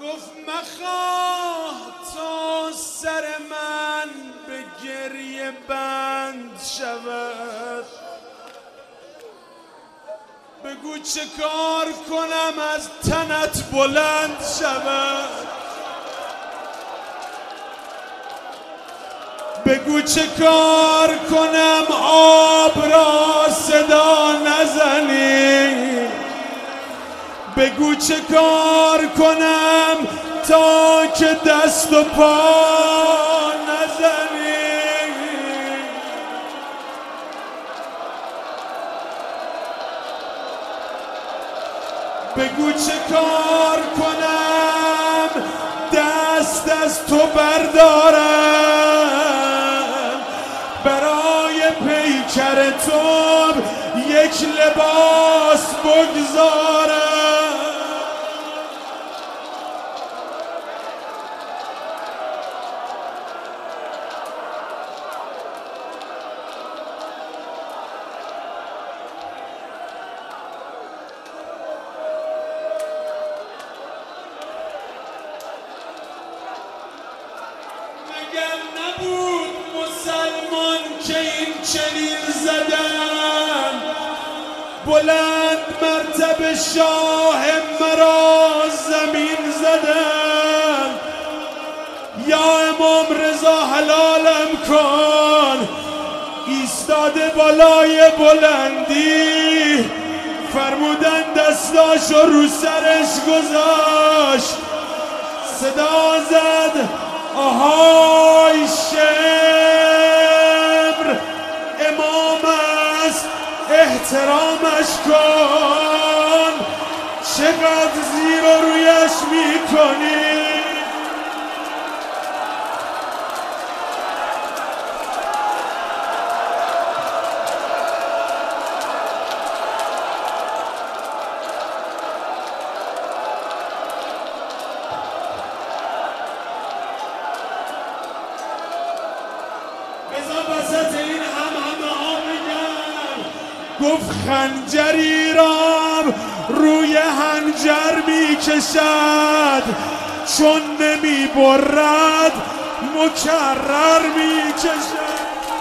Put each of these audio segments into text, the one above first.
گفت مخواه تا سر من به گریه بند شود، بگو چه کار کنم از تنت بلند شود، بگو چه کار کنم آب را صدا نزنی، بگو چه کار کنم تا که دست و پا نزنی. بگو چه کار کنم دست از تو بردارم، برای پیکر تو یک لباس بگذارم. مگر نبود مسلمان که این چنین زدن، بلند مرتبه شاه مرا زمین زدن. یا امام رضا حلالم کن، ایستاده بالای بلندی، فرمودن دستاشو رو سرش گذاشت، صدا زد آهای شمر، امام است احترامش کن، چقدر زیر و رویش میکنی. بذار وسط این همه ها بگم، گفت خنجری رام روی هنجر می کشد، چون نمی برد مکرر می کشد.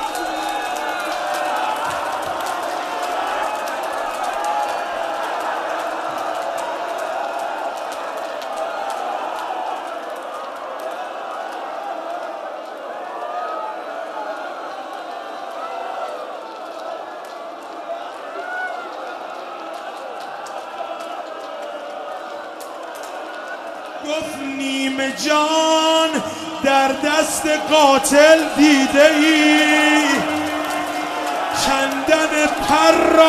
گفت نیمه جان در دست قاتل دیده ای، کندن پر